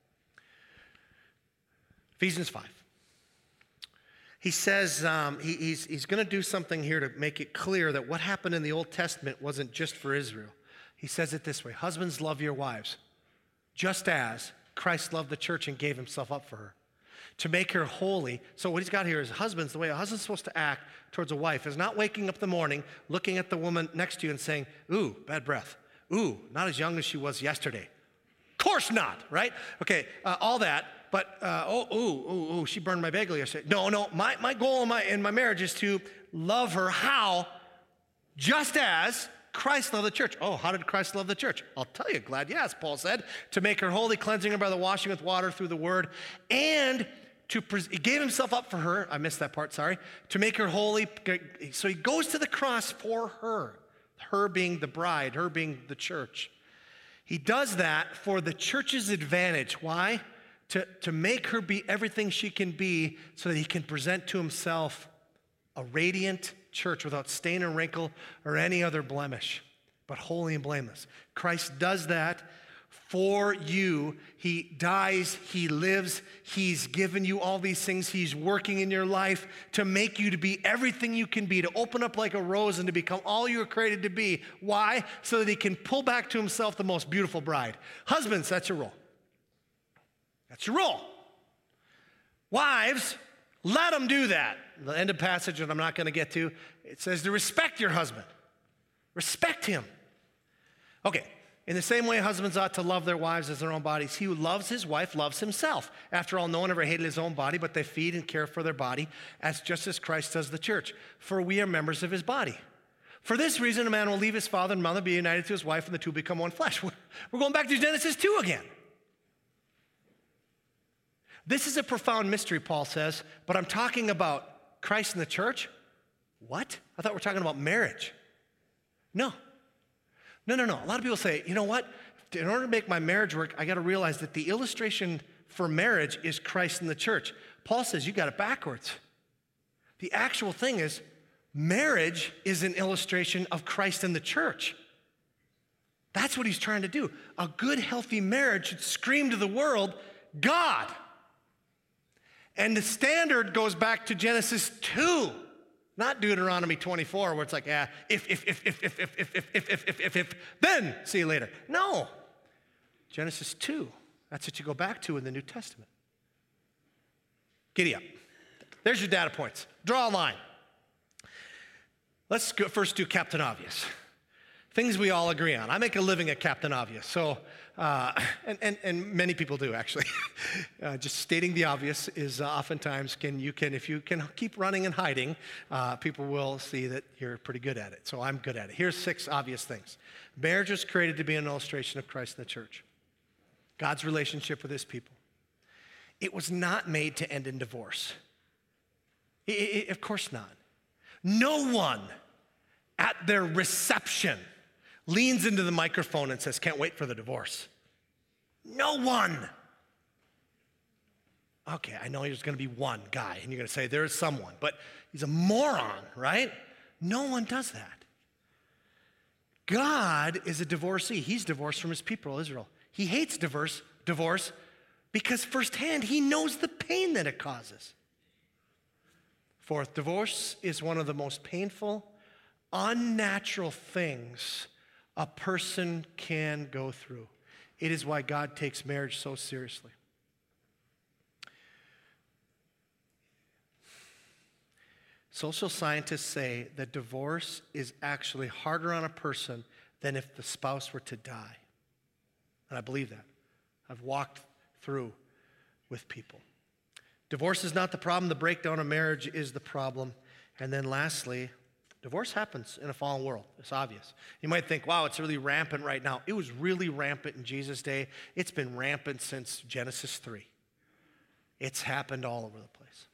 Ephesians 5. He says he's going to do something here to make it clear that what happened in the Old Testament wasn't just for Israel. He says it this way, husbands, love your wives, just as Christ loved the church and gave himself up for her, to make her holy. So what he's got here is husbands, the way a husband's supposed to act towards a wife is not waking up in the morning, looking at the woman next to you and saying, ooh, bad breath. Ooh, not as young as she was yesterday. Of course not, right? Okay, all that. But, she burned my bagel yesterday. No, my goal in my marriage is to love her. How? Just as Christ loved the church. Oh, how did Christ love the church? I'll tell you, glad you asked, Paul said, to make her holy, cleansing her by the washing with water through the word, and he gave himself up for her. I missed that part, sorry. To make her holy. So he goes to the cross for her being the bride, her being the church. He does that for the church's advantage. Why? To make her be everything she can be so that he can present to himself a radiant church without stain or wrinkle or any other blemish, but holy and blameless. Christ does that for you. He dies, he lives, he's given you all these things. He's working in your life to make you to be everything you can be, to open up like a rose and to become all you were created to be. Why? So that he can pull back to himself the most beautiful bride. Husbands, that's your role. That's your role. Wives, let them do that. The end of passage that I'm not going to get to, it says to respect your husband. Respect him. Okay. In the same way, husbands ought to love their wives as their own bodies. He who loves his wife loves himself. After all, no one ever hated his own body, but they feed and care for their body, just as Christ does the church. For we are members of his body. For this reason, a man will leave his father and mother, be united to his wife, and the two become one flesh. We're going back to Genesis 2 again. This is a profound mystery, Paul says, but I'm talking about Christ and the church? What? I thought we were talking about marriage. No. A lot of people say, you know what? In order to make my marriage work, I got to realize that the illustration for marriage is Christ and the church. Paul says you got it backwards. The actual thing is, marriage is an illustration of Christ and the church. That's what he's trying to do. A good, healthy marriage should scream to the world, God. And the standard goes back to Genesis 2. Not Deuteronomy 24, where it's like, if, then see you later. No. Genesis 2. That's what you go back to in the New Testament. Giddy up. There's your data points. Draw a line. Let's first do Captain Obvious. Things we all agree on. I make a living at Captain Obvious, so, and many people do, actually. Just stating the obvious is oftentimes, if you can keep running and hiding, people will see that you're pretty good at it. So I'm good at it. Here's 6 obvious things. Marriage was created to be an illustration of Christ and the church. God's relationship with his people. It was not made to end in divorce. Of course not. No one at their reception leans into the microphone and says, can't wait for the divorce. No one. Okay, I know there's going to be one guy, and you're going to say, there is someone, but he's a moron, right? No one does that. God is a divorcee. He's divorced from his people, Israel. He hates divorce because firsthand he knows the pain that it causes. Fourth, divorce is one of the most painful, unnatural things a person can go through. It is why God takes marriage so seriously. Social scientists say that divorce is actually harder on a person than if the spouse were to die. And I believe that. I've walked through with people. Divorce is not the problem. The breakdown of marriage is the problem. And then lastly, divorce happens in a fallen world. It's obvious. You might think, wow, it's really rampant right now. It was really rampant in Jesus' day. It's been rampant since Genesis 3. It's happened all over the place.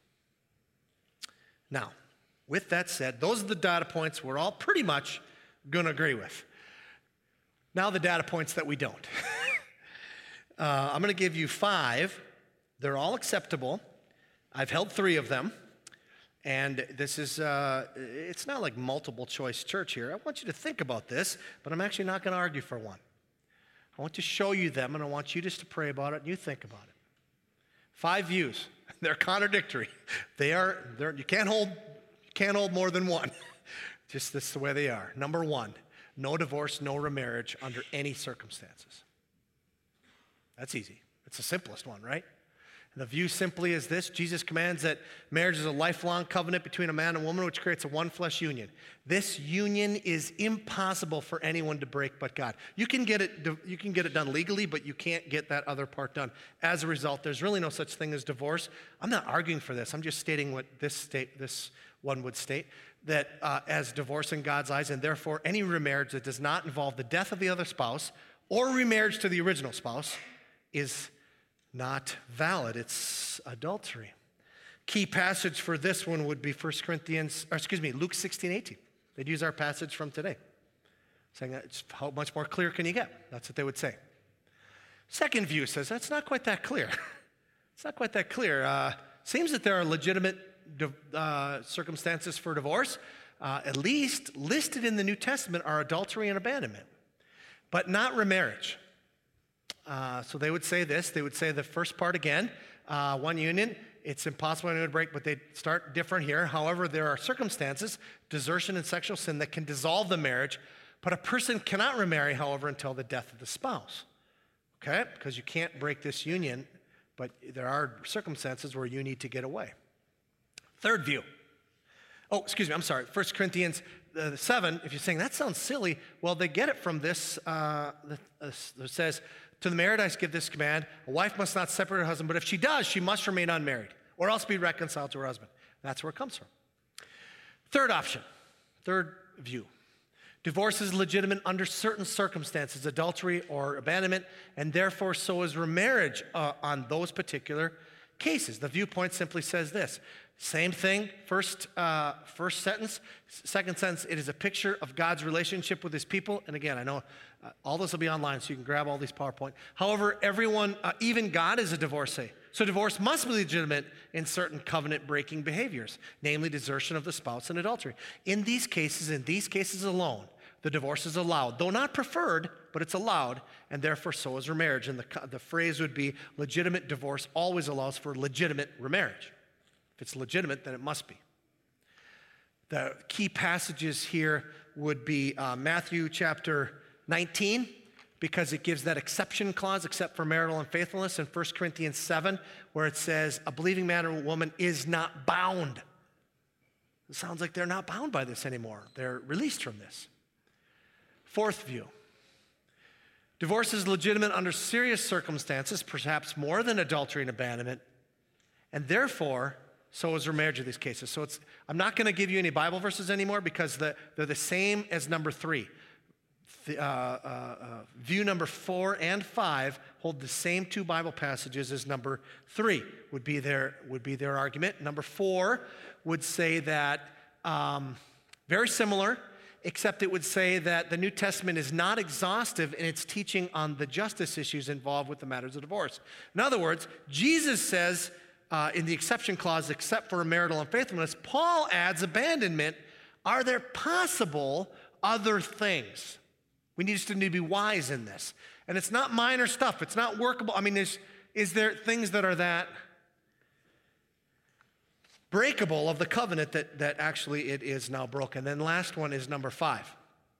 Now, with that said, those are the data points we're all pretty much going to agree with. Now the data points that we don't. I'm going to give you 5. They're all acceptable. I've held 3 of them. And this is, it's not like multiple choice church here. I want you to think about this, but I'm actually not going to argue for one. I want to show you them, and I want you just to pray about it and you think about it. 5 views. They're contradictory. You can't hold more than one. Just this is the way they are. Number 1, no divorce, no remarriage under any circumstances. That's easy. It's the simplest one, right? And the view simply is this: Jesus commands that marriage is a lifelong covenant between a man and woman, which creates a one-flesh union. This union is impossible for anyone to break but God. You can get it done legally, but you can't get that other part done. As a result, there's really no such thing as divorce. I'm not arguing for this. I'm just stating what this one would state, that as divorce in God's eyes, and therefore any remarriage that does not involve the death of the other spouse or remarriage to the original spouse is not valid. It's adultery. Key passage for this one would be Luke 16:18. They'd use our passage from today, saying that how much more clear can you get? That's what they would say. Second view says that's not quite that clear. It's not quite that clear. Seems that there are legitimate circumstances for divorce. At least listed in the New Testament are adultery and abandonment, but not remarriage. So they would say this. They would say the first part again, one union. It's impossible anyone to break, but they start different here. However, there are circumstances, desertion and sexual sin, that can dissolve the marriage, but a person cannot remarry, however, until the death of the spouse. Okay? Because you can't break this union, but there are circumstances where you need to get away. Third view. Oh, excuse me, I'm sorry. 1 Corinthians 7, if you're saying, that sounds silly, well, they get it from this. It says, to the married I give this command, a wife must not separate her husband, but if she does, she must remain unmarried, or else be reconciled to her husband. That's where it comes from. Third option, third view. Divorce is legitimate under certain circumstances, adultery or abandonment, and therefore so is remarriage on those particular cases. The viewpoint simply says this. Same thing, first sentence. Second sentence, it is a picture of God's relationship with his people. And again, I know all this will be online, so you can grab all these PowerPoint. However, everyone, even God is a divorcee. So divorce must be legitimate in certain covenant-breaking behaviors, namely desertion of the spouse and adultery. In these cases alone, the divorce is allowed, though not preferred, but it's allowed, and therefore so is remarriage. And the phrase would be, legitimate divorce always allows for legitimate remarriage. If it's legitimate, then it must be. The key passages here would be Matthew chapter 19, because it gives that exception clause, except for marital unfaithfulness, and 1 Corinthians 7, where it says, a believing man or woman is not bound. It sounds like they're not bound by this anymore. They're released from this. Fourth view. Divorce is legitimate under serious circumstances, perhaps more than adultery and abandonment, and therefore, so is remarriage in these cases. So I'm not going to give you any Bible verses anymore because they're the same as number 3. View number 4 and 5 hold the same 2 Bible passages as number 3 would be their argument. Number 4 would say that very similar, except it would say that the New Testament is not exhaustive in its teaching on the justice issues involved with the matters of divorce. In other words, Jesus says, in the exception clause, except for marital unfaithfulness, Paul adds abandonment. Are there possible other things? We need to be wise in this. And it's not minor stuff. It's not workable. I mean, is there things that are that breakable of the covenant that actually it is now broken? Then last one is number 5.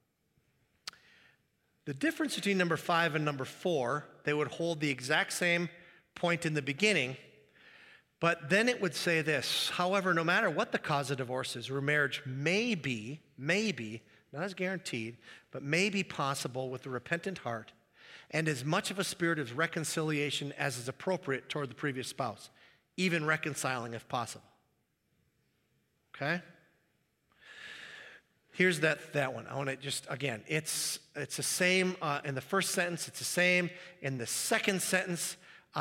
The difference between number 5 and number 4, they would hold the exact same point in the beginning, but then it would say this, however, no matter what the cause of divorce is, remarriage may be, not as guaranteed, but may be possible with a repentant heart and as much of a spirit of reconciliation as is appropriate toward the previous spouse, even reconciling if possible. Okay? Here's that one. I want to just, again, it's the same in the first sentence. It's the same in the second sentence.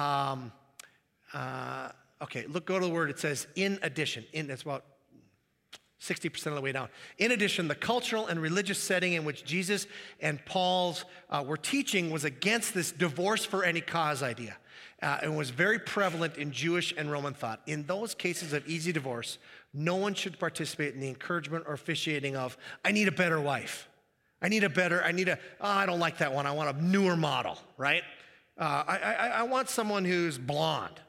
Okay, go to the word. It says, in addition. It's about 60% of the way down. In addition, the cultural and religious setting in which Jesus and Paul's were teaching was against this divorce for any cause idea. And was very prevalent in Jewish and Roman thought. In those cases of easy divorce, no one should participate in the encouragement or officiating of, I need a better wife. I don't like that one. I want a newer model, right? I want someone who's blonde.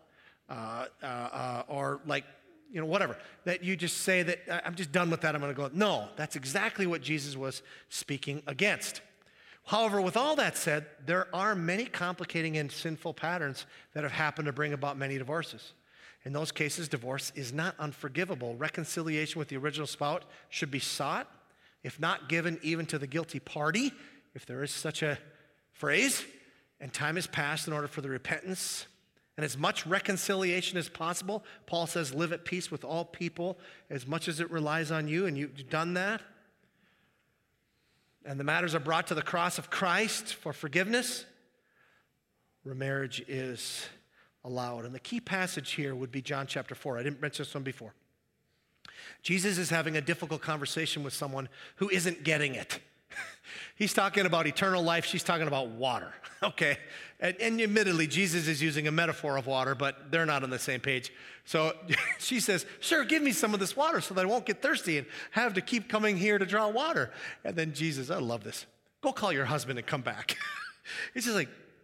Or like, whatever, that you just say that I'm just done with that, I'm going to go. No, that's exactly what Jesus was speaking against. However, with all that said, there are many complicating and sinful patterns that have happened to bring about many divorces. In those cases, divorce is not unforgivable. Reconciliation with the original spouse should be sought, if not given even to the guilty party, if there is such a phrase, and time has passed in order for the repentance and as much reconciliation as possible. Paul says, live at peace with all people as much as it relies on you, and you've done that. And the matters are brought to the cross of Christ for forgiveness. Remarriage is allowed. And the key passage here would be John chapter 4. I didn't mention this one before. Jesus is having a difficult conversation with someone who isn't getting it. He's talking about eternal life. She's talking about water, okay? And admittedly, Jesus is using a metaphor of water, but they're not on the same page. So she says, sure, give me some of this water so that I won't get thirsty and have to keep coming here to draw water. And then Jesus, I love this, go call your husband and come back. It's just like,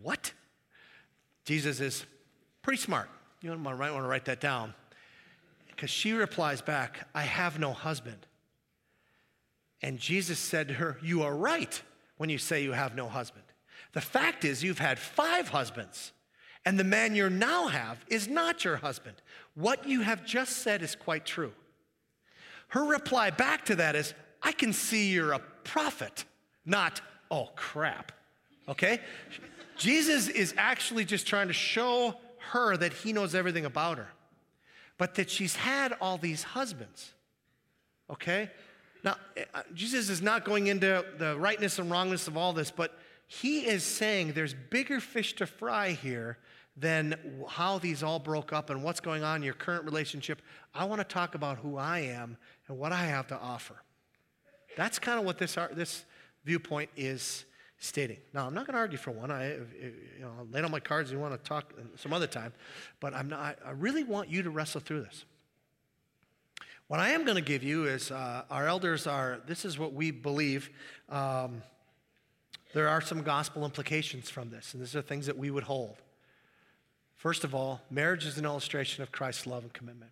what? Jesus is pretty smart. You might want to write that down. Because she replies back, I have no husband. And Jesus said to her, you are right when you say you have no husband. The fact is you've had 5 husbands, and the man you now have is not your husband. What you have just said is quite true. Her reply back to that is, I can see you're a prophet, not, oh crap, okay? Jesus is actually just trying to show her that he knows everything about her, but that she's had all these husbands, okay? Now, Jesus is not going into the rightness and wrongness of all this, but he is saying there's bigger fish to fry here than how these all broke up and what's going on in your current relationship. I want to talk about who I am and what I have to offer. That's kind of what this viewpoint is stating. Now, I'm not going to argue for one. I'll lay down my cards if you want to talk some other time, but I really want you to wrestle through this. What I am going to give you is our elders this is what we believe. There are some gospel implications from this, and these are things that we would hold. First of all, marriage is an illustration of Christ's love and commitment.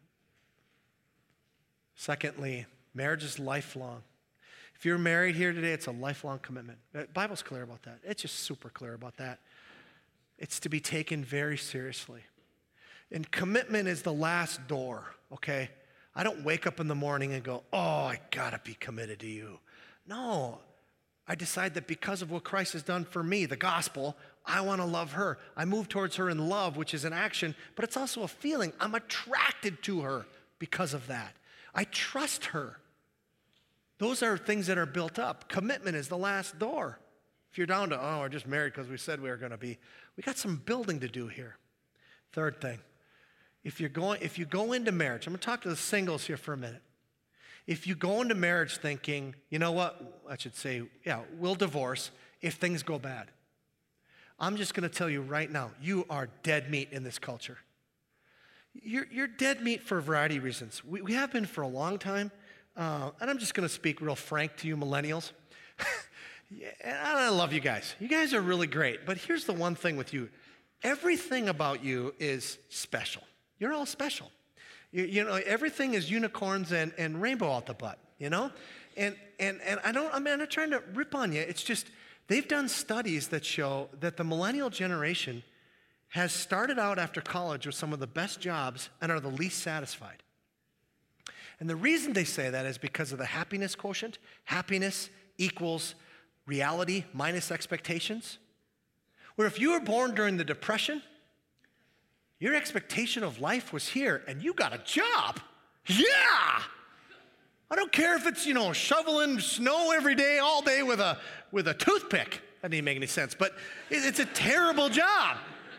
Secondly, marriage is lifelong. If you're married here today, it's a lifelong commitment. The Bible's clear about that. It's just super clear about that. It's to be taken very seriously. And commitment is the last door, okay? I don't wake up in the morning and go, oh, I gotta be committed to you. No, I decide that because of what Christ has done for me, the gospel, I want to love her. I move towards her in love, which is an action, but it's also a feeling. I'm attracted to her because of that. I trust her. Those are things that are built up. Commitment is the last door. If you're down to, oh, we're just married because we said we were going to be, we got some building to do here. Third thing, if you go into marriage, I'm going to talk to the singles here for a minute. If you go into marriage thinking, you know what, I should say, yeah, we'll divorce if things go bad. I'm just going to tell you right now, you are dead meat in this culture. You're dead meat for a variety of reasons. We have been for a long time, and I'm just going to speak real frank to you millennials. And I love you guys. You guys are really great, but here's the one thing with you. Everything about you is special. You're all special. You know, everything is unicorns and rainbow out the butt, you know? And I'm not trying to rip on you. It's just, they've done studies that show that the millennial generation has started out after college with some of the best jobs and are the least satisfied. And the reason they say that is because of the happiness quotient. Happiness equals reality minus expectations. Where if you were born during the Depression, your expectation of life was here, and you got a job. Yeah! I don't care if it's, shoveling snow every day, all day with a toothpick. That didn't make any sense, but it's a terrible job.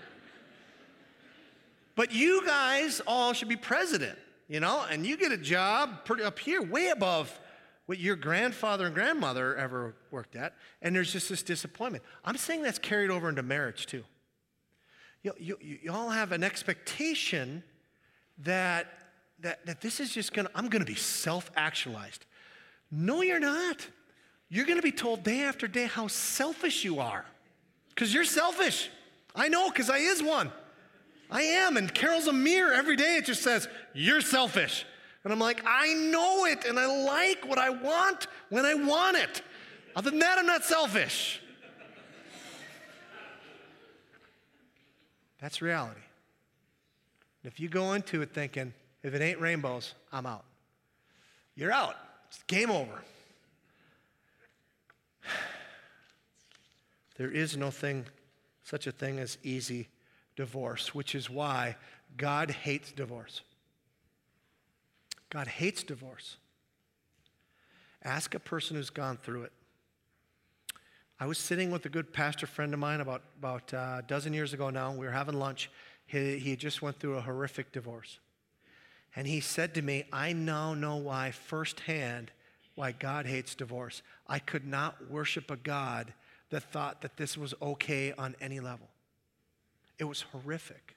But you guys all should be president, and you get a job pretty up here, way above what your grandfather and grandmother ever worked at, and there's just this disappointment. I'm saying that's carried over into marriage, too. You all have an expectation that this is just I'm going to be self-actualized. No, you're not. You're going to be told day after day how selfish you are. Because you're selfish. I know, because I is one. I am, and Carol's a mirror. Every day it just says, you're selfish. And I'm like, I know it, and I like what I want when I want it. Other than that, I'm not selfish. That's reality. If you go into it thinking, if it ain't rainbows, I'm out. You're out. It's game over. There is such a thing as easy divorce, which is why God hates divorce. God hates divorce. Ask a person who's gone through it. I was sitting with a good pastor friend of mine about a dozen years ago now. We were having lunch. He just went through a horrific divorce. And he said to me, I now know why firsthand why God hates divorce. I could not worship a God that thought that this was okay on any level. It was horrific.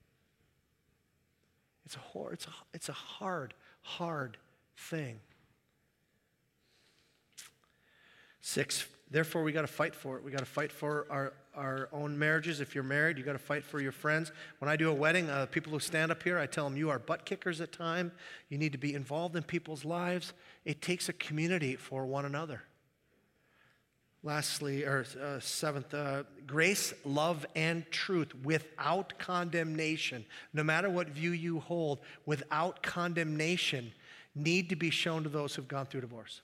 It's a hard thing. Therefore, we got to fight for it. We got to fight for our own marriages. If you're married, you got to fight for your friends. When I do a wedding, people who stand up here, I tell them, you are butt kickers at time. You need to be involved in people's lives. It takes a community for one another. Lastly, seventh, grace, love, and truth without condemnation. No matter what view you hold, without condemnation, need to be shown to those who've gone through divorce.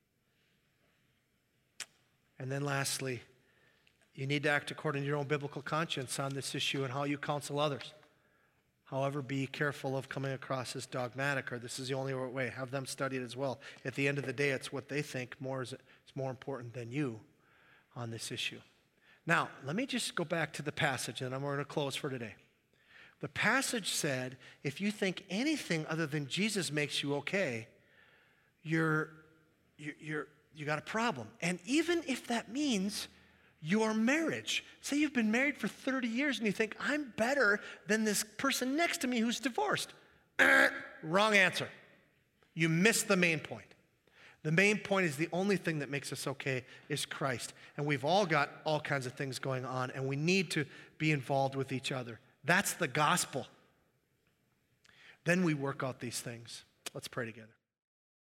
And then lastly, you need to act according to your own biblical conscience on this issue and how you counsel others. However, be careful of coming across as dogmatic or this is the only way. Have them study it as well. At the end of the day, it's what they think is more important than you on this issue. Now, let me just go back to the passage, and I'm going to close for today. The passage said, if you think anything other than Jesus makes you okay, you got a problem. And even if that means your marriage, say you've been married for 30 years and you think, I'm better than this person next to me who's divorced. Wrong answer. You missed the main point. The main point is the only thing that makes us okay is Christ. And we've all got all kinds of things going on, and we need to be involved with each other. That's the gospel. Then we work out these things. Let's pray together.